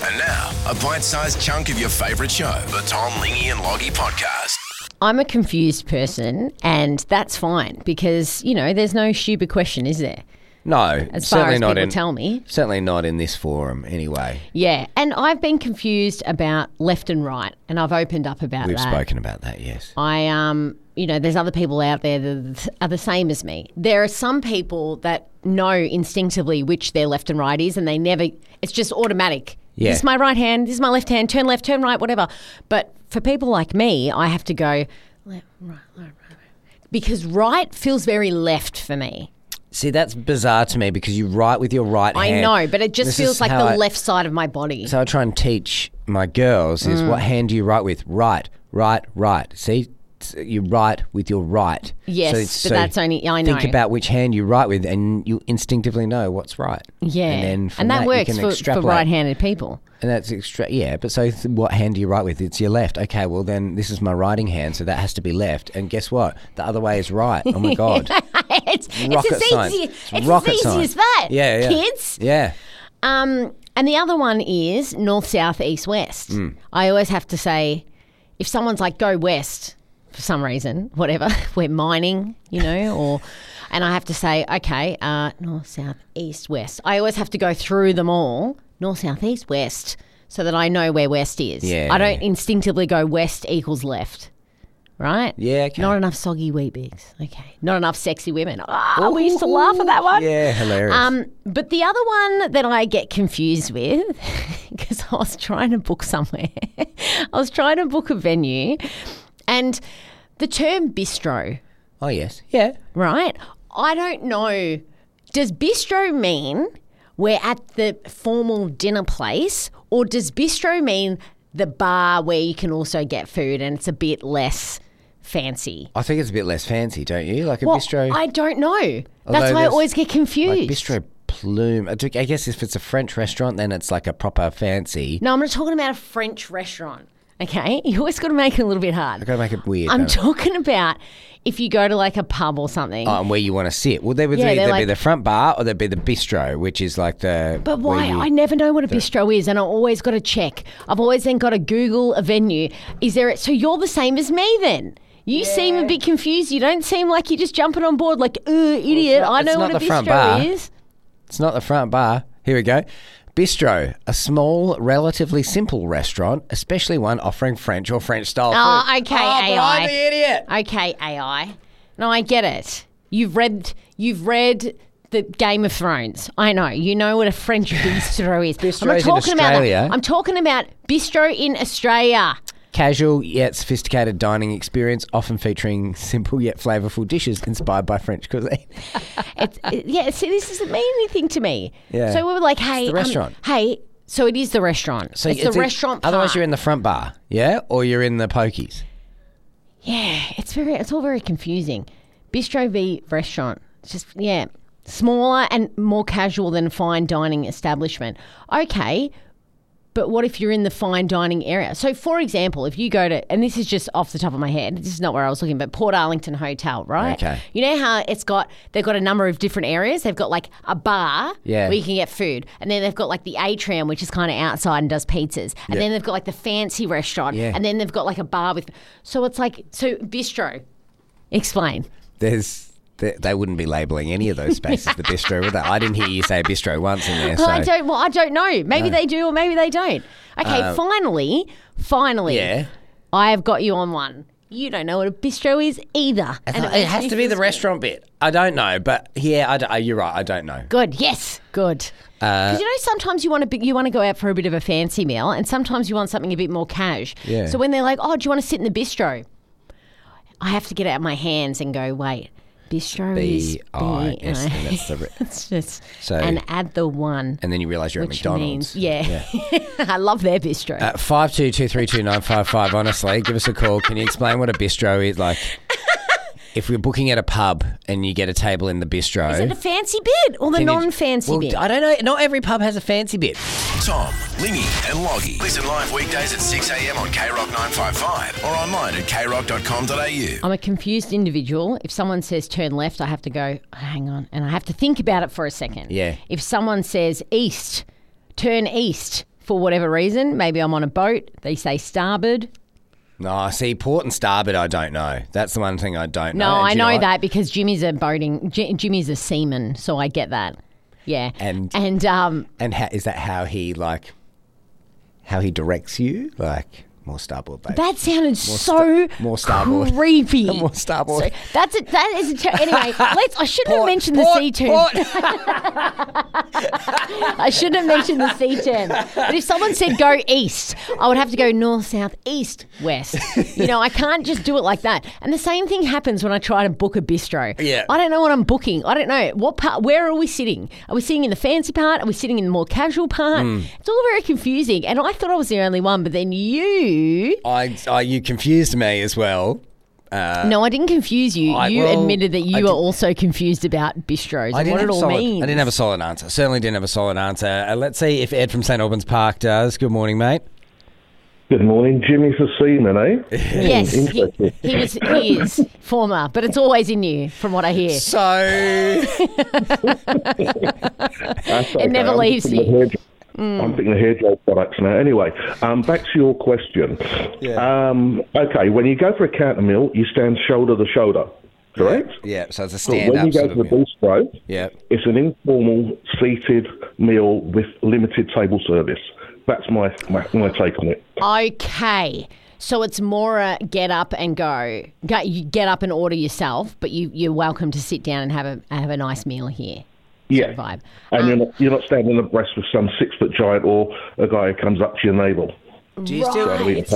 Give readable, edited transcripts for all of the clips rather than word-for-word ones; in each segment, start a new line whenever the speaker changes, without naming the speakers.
And now, a bite-sized chunk of your favourite show, the Tom, Lingy and Loggy podcast.
I'm a confused person, and that's fine because, you know, there's no stupid question, is there?
No,
As far
certainly
as
not
people tell me.
Certainly not in this forum, anyway.
Yeah, and I've been confused about left and right, and I've opened up about
We've
that.
spoken about that, yes.
You know, there's other people out there that are the same as me. There are some people that know instinctively which their left and right is, and they never, it's just automatic.
Yeah.
This is my right hand, this is my left hand, turn left, turn right, whatever. But for people like me, I have to go left, right, right. Because right feels very left for me.
See, that's bizarre to me because you write with your right hand.
I know, but it just
This
feels
is
like
how
the
I-
left side of my body.
So I try and teach my girls is what hand do you write with? Right, right, right. See, you write with your right.
Yes, but that's only, I know.
Think about which hand you write with and you instinctively know what's right.
Yeah,
And then from
that
you
works
can
for
extrapolate.
right-handed people.
And that's yeah, but so what hand do you write with? It's your left. Okay, well then this is my writing hand, so that has to be left. And guess what? The other way is right. Oh my God.
it's
Rocket
as
science.
easy,
It's
it's
rocket
as easy
science.
as that,
Yeah.
kids.
Yeah.
And the other one is north, south, east, west. I always have to say, if someone's like, go west for some reason, whatever, we're mining, you know, and I have to say, okay, north, south, east, west. I always have to go through them all, north, south, east, west, so that I know where west is.
Yeah.
I don't instinctively go west equals left. Right?
Yeah, okay.
Not enough soggy Weet-Bix. Okay. Not enough sexy women. We used to laugh at that one.
Yeah, hilarious.
But the other one that I get confused with, because I was trying to book somewhere, I was trying to book a venue, and the term bistro,
Oh yes. Yeah.
right? I don't know. Does bistro mean we're at the formal dinner place, or does bistro mean the bar where you can also get food and it's a bit less fancy?
I think it's a bit less fancy, don't you? Like a
Well,
bistro.
I don't know.
Although
That's why I
there's,
always get confused.
Like bistro plume. I guess if it's a French restaurant, then it's like a proper fancy.
No, I'm not talking about a French restaurant. Okay, you always got to make it a little bit hard.
I've got to make it weird.
I'm
don't I?
talking about if you go to like a pub or something.
Oh, and where you want to sit. Well, there would
Yeah, they're
either be
like-
the front bar or there'd be the bistro, which is like the.
But
where
why?
you-
I never know what a bistro is, and I always got to check. I've always then got to Google a venue. Is there? So you're the same as me then. You seem a bit confused. You don't seem like you're just jumping on board like, idiot.
not-
I
it's
know
not
what a
the front
bistro
bar.
is.
It's not the front bar. Here we go. Bistro, a small, relatively simple restaurant, especially one offering French or French-style
Oh,
food.
okay,
but
AI.
I'm the idiot.
Okay, AI. No, I get it. You've read the Game of Thrones. I know. You know what a French bistro is.
Bistro's in
about
Australia.
that. I'm talking about bistro in Australia.
Casual yet sophisticated dining experience, often featuring simple yet flavourful dishes inspired by French cuisine.
See, this doesn't mean anything to me.
Yeah.
So we were like, hey,
the restaurant.
So it is the restaurant.
So
it's the restaurant part.
Otherwise, you're in the front bar, yeah, or you're in the pokies.
Yeah, it's all very confusing. Bistro v restaurant. It's just, smaller and more casual than a fine dining establishment. Okay, but what if you're in the fine dining area? So, for example, if you go to, and this is just off the top of my head, this is not where I was looking, but Port Arlington Hotel, right?
Okay.
You know how they've got a number of different areas? They've got like a bar where you can get food, and then they've got like the atrium, which is kind of outside and does pizzas, and then they've got like the fancy restaurant, and then they've got like a bar with, so it's like, so bistro. Explain.
They wouldn't be labelling any of those spaces the bistro, would they? I didn't hear you say bistro once in there. So.
I don't know. Maybe they do or maybe they don't. Okay, finally,
Yeah.
I have got you on one. You don't know what a bistro is either.
It has to be the restaurant bit. I don't know, but yeah, you're right. I don't know.
Good, yes, good. Because you know, sometimes you want to go out for a bit of a fancy meal, and sometimes you want something a bit more cash.
Yeah.
So when they're like, "Oh, do you want to sit in the bistro?" I have to get out my hands and go, "Wait, bistro is
B-I-S, and that's the
it's just
So-
and add the one,
and then you realise you're at
which
McDonald's.
means I love their bistro.
52232955. Honestly, give us a call. Can you explain what a bistro is? Like, if we're booking at a pub and you get a table in the bistro,
Is it a fancy bit or the
can you-
non-fancy bit?
I don't know. Not every pub has a fancy bit.
Tom, Lingy and Loggy. Listen live weekdays at 6 a.m. on KROC 955 or online at kroc.com.au.
I'm a confused individual. If someone says turn left, I have to go, hang on, and I have to think about it for a second.
Yeah.
If someone says east, turn east, for whatever reason. Maybe I'm on a boat. They say starboard.
No, see, port and starboard, I don't know. That's the one thing I don't know.
No, I
Do you
know
what?
that because Jimmy's a Jimmy's a seaman, so I get that. Yeah.
And is that how he directs you? Like more starboard, babe.
that sounded
more starboard.
creepy.
More starboard.
So that is anyway. I shouldn't have mentioned the sea term. I shouldn't have mentioned the sea term. But if someone said go east, I would have to go north, south, east, west. I can't just do it like that. And the same thing happens when I try to book a bistro.
Yeah.
I don't know what I'm booking. I don't know what part. Where are we sitting? Are we sitting in the fancy part? Are we sitting in the more casual part? It's all very confusing. And I thought I was the only one, but then you
confused me as well.
No, I didn't confuse you. You admitted that you were also confused about bistros and what it all means.
I didn't have a solid answer. Certainly didn't have a solid answer. Let's see if Ed from St Albans Park does. Good morning, mate.
Good morning. Jimmy's a seaman, eh?
Yes, he is former, but it's always in you, from what I hear.
So
It never leaves you.
I'm thinking of hair gel products now. Anyway, back to your question.
Yeah.
Okay, when you go for a counter meal, you stand shoulder to shoulder, correct?
Yeah, so it's a
But
stand-up
when you go
sort
to
of
the
meal.
bistro,
Yeah.
it's an informal, seated meal with limited table service. That's my take on it.
Okay. So it's more a get up and go. You get up and order yourself, but you're welcome to sit down and have a nice meal here.
Yeah,
Vibe.
and you're not standing abreast with some 6-foot giant or a guy who comes up to your navel.
Do you still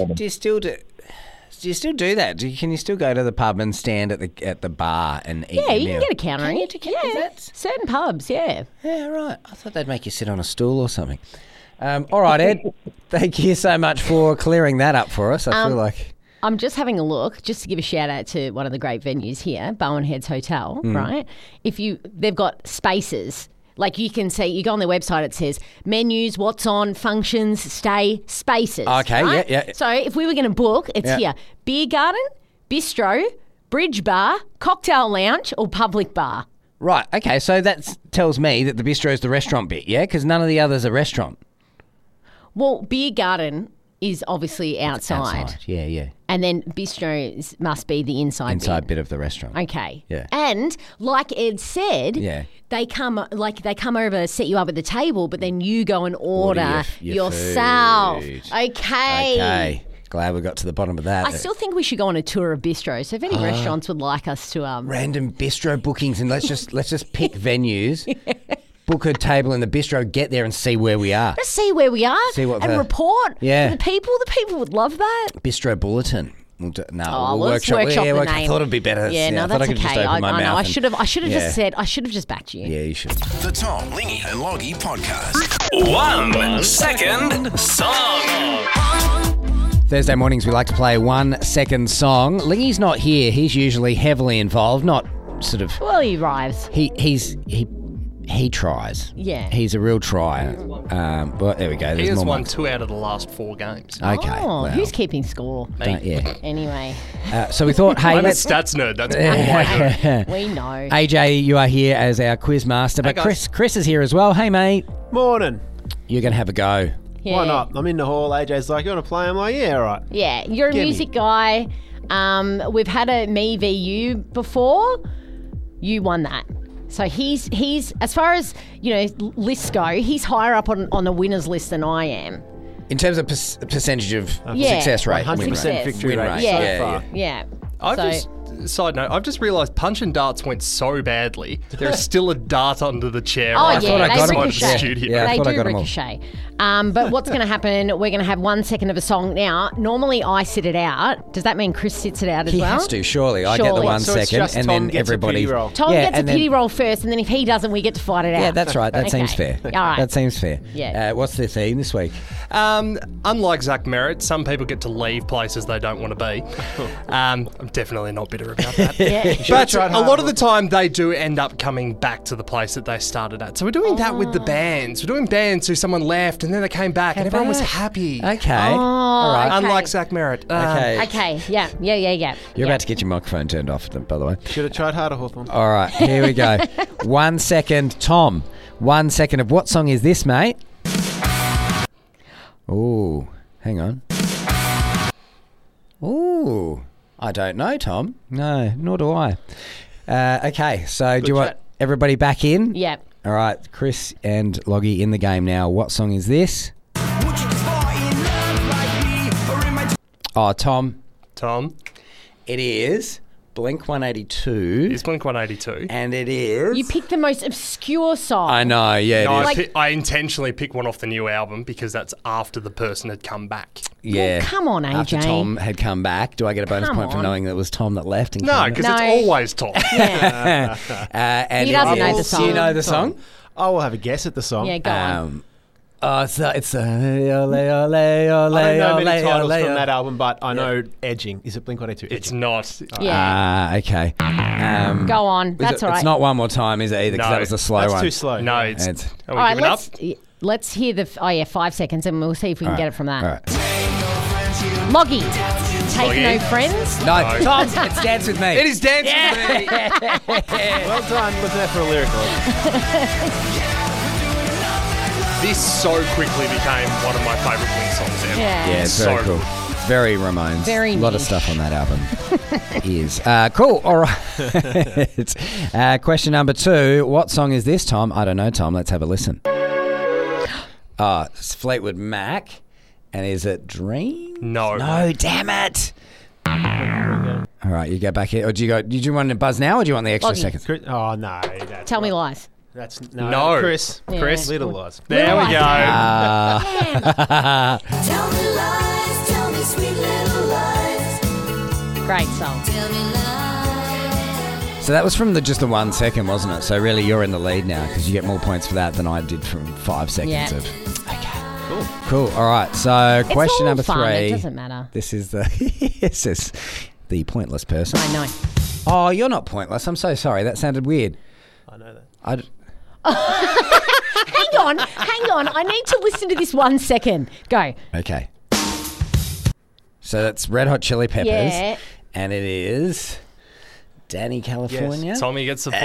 do that? Can you still go to the pub and stand at the bar and eat?
Yeah,
your
you
meal?
can get a counter. Yeah, certain pubs, yeah.
Yeah, right. I thought they'd make you sit on a stool or something. All right, Ed. Thank you so much for clearing that up for us. I feel like
I'm just having a look, just to give a shout out to one of the great venues here, Bowen Heads Hotel, right? They've got spaces. Like you can see, you go on their website, it says menus, what's on, functions, stay, spaces.
Okay,
right?
yeah.
So if we were going to book, it's here. Beer garden, bistro, bridge bar, cocktail lounge, or public bar.
right. Okay, so that tells me that the bistro is the restaurant bit, yeah? Because none of the others are restaurant.
Well, beer garden is obviously outside.
Yeah.
And then bistro must be the inside
Bit of the restaurant.
Okay.
Yeah.
And like Ed said,
Yeah.
they come over, set you up at the table, but then you go and order
your
yourself.
food.
Okay.
Okay. Glad we got to the bottom of that.
I still think we should go on a tour of bistros. So if any restaurants would like us to
Random bistro bookings, and let's just pick venues. Book a table in the bistro, get there and see where we are.
let's see where we are and report
Yeah.
to the people. The people would love that.
Bistro Bulletin. We'll
Let's workshop the
I
name.
thought it'd be better.
Yeah, no,
I thought
that's
I could
okay.
just open my
I know.
mouth.
I should have
Yeah.
just backed you.
Yeah, you should.
The Tom, Lingy and Loggy Podcast.
1 second song.
Thursday mornings we like to play 1 second song. Lingy's not here. He's usually heavily involved. Not sort of.
Well, he arrives.
He tries.
Yeah.
He's a real trier. Well, there we go.
He
There's
has
more
won
marks.
2 out of the last 4 games.
Okay.
Oh,
well,
who's keeping score?
yeah.
Anyway,
So we thought, hey,
I'm a
let's.
stats nerd. That's all I know.
we know.
AJ, you are here as our quiz master, but
guys.
Chris is here as well. Hey, mate,
Morning.
you're going to have a go.
Yeah.
Why not? I'm in the hall. AJ's like, you want to play? I'm like, yeah, all right.
Yeah, you're a
Gimme.
music guy. We've had a me v you before. You won that. So he's as far as lists go, he's higher up on the winners list than I am.
In terms of percentage of
Yeah,
success rate,
100%
win rate.
victory
Win
rate.
rate.
Yeah.
Yeah,
far.
yeah.
Yeah.
Side note, I've just realised punch and darts went so badly. There's still a dart under the chair.
Oh,
right
yeah,
I
they
got 'em all.
ricochet.
Yeah,
Studio.
yeah. I
They
thought I
do
got 'em all.
ricochet. But what's going to happen, we're going to have 1 second of a song. Now, normally I sit it out. Does that mean Chris sits it out as
He
well?
has to, surely. I get the
Surely.
1
So it's
second,
just
and
Tom
then
gets a
everybody.
pity roll.
Tom
Yeah,
gets a
and then-
pity roll first, and then if he doesn't, we get to fight it out.
Yeah, that's right. That seems fair.
All right.
That seems fair.
Yeah.
What's the theme this week?
Unlike Zach Merritt, some people get to leave places they don't want to be. I'm definitely not bitter about that.
Yeah.
But
tried
a lot
harder.
of the time, they do end up coming back to the place that they started at. So we're doing that with the bands. We're doing bands who someone left and then they came back and everyone was happy.
Okay.
Oh,
All right.
okay.
Unlike Zach Merritt.
Okay.
Okay, yeah.
You're about to get your microphone turned off, by the way.
Should have tried harder, Hawthorne.
All right, here we go. 1 second, Tom. 1 second of what song is this, mate? Ooh, hang on. Ooh, I don't know, Tom. No, nor do I. Okay, so do you want everybody back in?
Yep.
All right, Chris and Loggy in the game now. What song is this? Oh, Tom.
Tom,
It is Blink 182.
it's Blink 182.
And it is...
You picked the most obscure song.
I know, yeah,
No,
it is.
I intentionally picked one off the new album because that's after the person had come back.
Yeah.
Well, come on, AJ.
After Tom had come back. Do I get a bonus
Come
point for
on.
knowing that it was Tom that left? And
No,
came
because
No.
it's always Tom.
Yeah.
and
He doesn't
it
know the
is-
song.
Do you know the song?
I will have a guess at the song.
Yeah, go on.
It's ole, ole, ole, ole,
I don't know
ole,
many titles
ole,
from
ole.
that album, but I know Edging. Is it Blink-182?
It's
Edging.
not.
Yeah.
Okay.
Go on.
Is
That's
it-
all right.
It's not one more time, is it, either? Because
No.
that was a slow
That's
one.
too slow.
No, it's.
It's-
Are we
all right,
giving up?
let's hear the... 5 seconds and we'll see if we can get it from that.
All right.
Loggy. Take
Loggy.
no friends.
No, Tom, it's Dance With Me.
It is Dance With Me.
Well done. Look there for a lyrical.
This so quickly became one of my favourite Blink songs ever.
Yeah.
Yeah, it's
So
very cool.
good.
It's very Ramones.
Very
A lot of
niche.
stuff on that album is. Cool. All right. Question number 2. What song is this, Tom? I don't know, Tom. Let's have a listen. It's Fleetwood Mac. And is it Dream?
No.
No, damn it. All right, you go back here. Or did you want to buzz now or do you want the extra
Loggy.
seconds?
Chris, oh, no. That's
Tell me
right.
lies.
That's
No.
Chris.
Yeah.
Chris. Little lies.
There we go.
Tell me lies, tell me sweet little lies.
Great song.
Tell me lies.
So that was from just the 1 second, wasn't it? So really you're in the lead now because you get more points for that than I did from 5 seconds
Yeah.
of... Okay. Cool. All right. So
It's
question
all
number
fun.
3.
It doesn't matter.
This is the this is the pointless person.
I know.
Oh, you're not pointless. I'm so sorry. That sounded weird.
I know that.
Hang on. I need to listen to this 1 second. Go.
Okay. So that's Red Hot Chili Peppers.
Yeah.
And it is Danny California.
Tommy gets the points.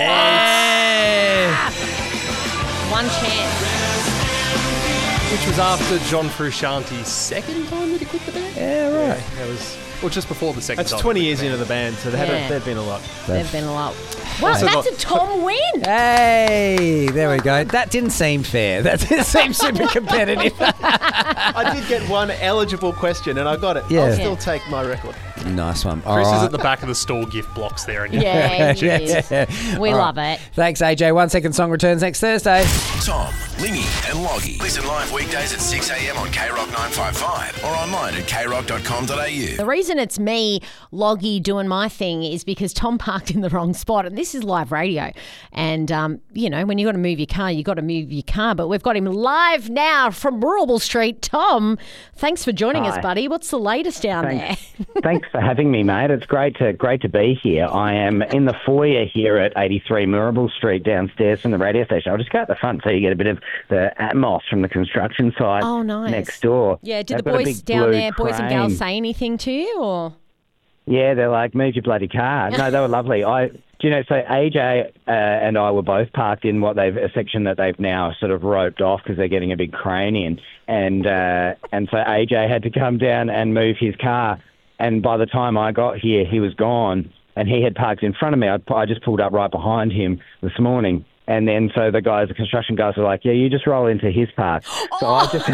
One chance.
Which was after John Frusciante's second time that he quit the band?
Yeah, right.
That was.
Or just before the second
That's
time.
20
he
years
quit
into the band, so there'd been a lot.
They've been a lot. Wow,
So
that's
got-
a Tom win.
Hey, there we go. That didn't seem fair. That didn't seem super competitive.
I did get one eligible question, and I got it.
Yeah.
I'll still take my record.
Nice one. All
Chris is
right.
at the back of the store gift blocks there. And
Yeah, he is. We
All
love
right.
it.
Thanks, AJ. 1 second song returns next Thursday.
Tom, Lingy and Loggy. Listen live weekdays at 6 a.m. on KROC 955 or online at kroc.com.au.
The reason it's me, Loggy, doing my thing is because Tom parked in the wrong spot. And this is live radio. And, you know, when you got to move your car, you got to move your car. But we've got him live now from Rural Street. Tom, thanks for joining us,
Hi.
buddy. What's the latest down there?
Thanks for having me, mate. It's great to be here. I am in the foyer here at 83 Mirabel Street downstairs from the radio station. I'll just go out the front so you get a bit of the atmos from the construction site
Oh, nice.
next door.
Yeah, did
They've
the
got a
boys
big
down
blue
there, boys and girls,
crane.
say anything to you? Or
Yeah, they're like, move your bloody car. No, they were lovely. Do you know, so AJ and I were both parked in a section that they've now sort of roped off because they're getting a big crane in. And so AJ had to come down and move his car. And by the time I got here, he was gone. And he had parked in front of me. I just pulled up right behind him this morning. And then so the construction guys were like, yeah, you just roll into his park. So I just...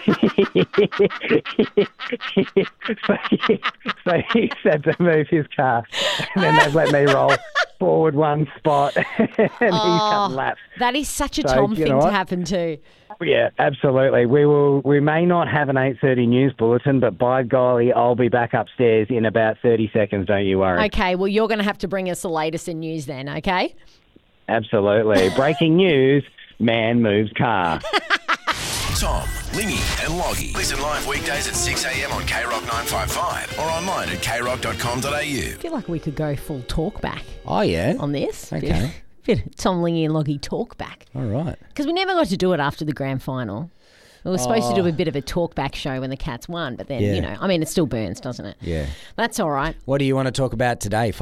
so he said to move his car. And then they've let me roll forward one spot. And he's cut laps.
that is such a
So,
Tom
you
thing
know
to
what?
happen too.
Yeah, absolutely. We may not have an 8:30 news bulletin, but by golly, I'll be back upstairs in about 30 seconds, don't you worry.
Okay, well, you're going to have to bring us the latest in news then, okay?
Absolutely. Breaking news, man moves car.
Tom, Lingy and Loggy. Listen live weekdays at 6 a.m. on KROC 955 or online at kroc.com.au.
I feel like we could go full talk back
Oh, yeah.
on this.
Okay.
Bit of Tom, Lingy and Loggy talk back.
All right.
Because we never got to do it after the grand final. We were supposed to do a bit of a talk-back show when the Cats won, but then,
Yeah.
it still burns, doesn't it?
Yeah.
That's all right.
What do you want to talk about today?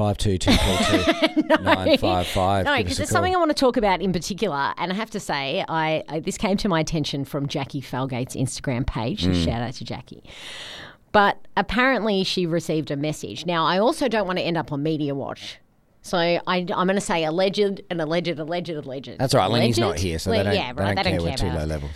522-955.
No,
Give
because
us a
there's
call.
something I want to talk about in particular, and I have to say, this came to my attention from Jackie Falgate's Instagram page. Shout out to Jackie. But apparently she received a message. Now, I also don't want to end up on Media Watch. So I'm going to say alleged.
That's all right. Lenny's not
Alleged?
here, so they don't care. We're too
about
low
us.
level.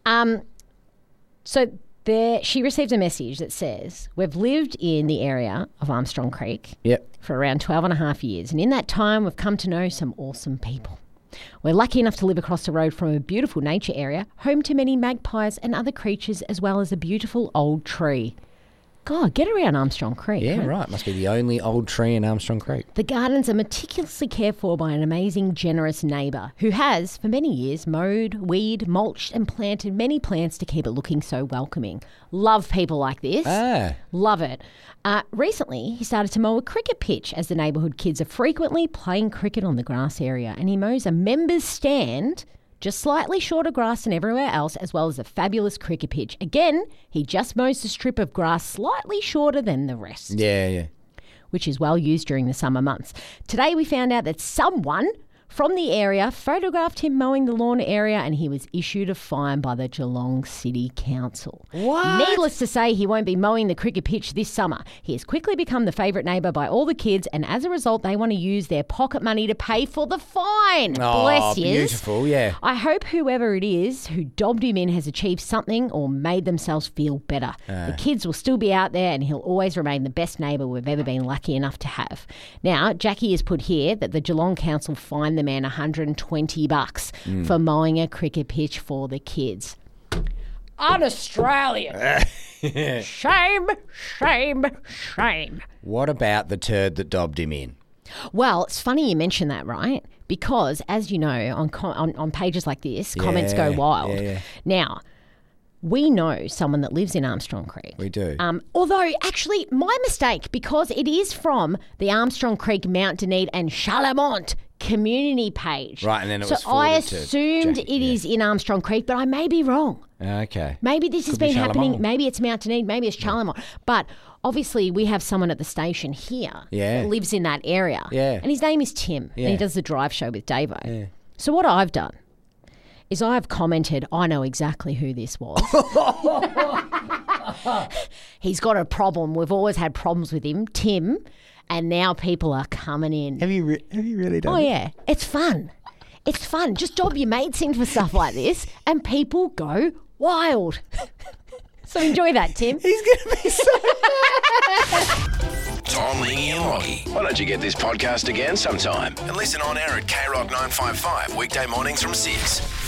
So she received a message that says, we've lived in the area of Armstrong Creek
Yep.
for around 12 and a half years. And in that time, we've come to know some awesome people. We're lucky enough to live across the road from a beautiful nature area, home to many magpies and other creatures, as well as a beautiful old tree. God, get around Armstrong Creek.
Yeah,
man.
right. Must be the only old tree in Armstrong Creek.
The gardens are meticulously cared for by an amazing, generous neighbour who has, for many years, mowed, weed, mulched and planted many plants to keep it looking so welcoming. Love people like this. Love it. Recently, he started to mow a cricket pitch as the neighbourhood kids are frequently playing cricket on the grass area, and he mows a members' stand, just slightly shorter grass than everywhere else, as well as a fabulous cricket pitch. Again, he just mows the strip of grass slightly shorter than the rest,
Yeah.
which is well used during the summer months. Today, we found out that someone from the area photographed him mowing the lawn area, and he was issued a fine by the Geelong City Council.
What?
Needless to say, he won't be mowing the cricket pitch this summer. He has quickly become the favourite neighbour by all the kids, and as a result, they want to use their pocket money to pay for the fine.
Oh,
Bless yous.
beautiful, yeah.
I hope whoever it is who dobbed him in has achieved something or made themselves feel better. The kids will still be out there, and he'll always remain the best neighbour we've ever been lucky enough to have. Now, Jackie has put here that the Geelong Council fined the man $120 for mowing a cricket pitch for the kids. Un-Australian. Shame, shame, shame.
What about the turd that dobbed him in?
Well, it's funny you mention that, right? Because, as you know, on pages like this, comments go wild.
Yeah.
Now, we know someone that lives in Armstrong Creek.
We do.
Although, actually, my mistake, because it is from the Armstrong Creek, Mount Denise and Charlemont community page.
Right, and then it was
So I
forwarded to
assumed
Jackie,
it is in Armstrong Creek, but I may be wrong.
Okay.
Maybe this has
Could be
been happening.
Charlemont.
Maybe it's Mount Denise. Maybe it's Charlemont. But obviously, we have someone at the station here
Yeah.
that lives in that area.
Yeah.
And his name is Tim.
Yeah.
And he does the drive show with Davo.
Yeah.
So what I've done is I've commented, I know exactly who this was. He's got a problem. We've always had problems with him, Tim. And now people are coming in.
Have you really done
Oh, yeah. It's fun. It's fun. Just dob your mates in for stuff like this, and people go wild. So enjoy that, Tim.
He's going to be so...
Tom, Lingy and Loggy. Why don't you get this podcast again sometime and listen on air at KROC 955 weekday mornings from 6.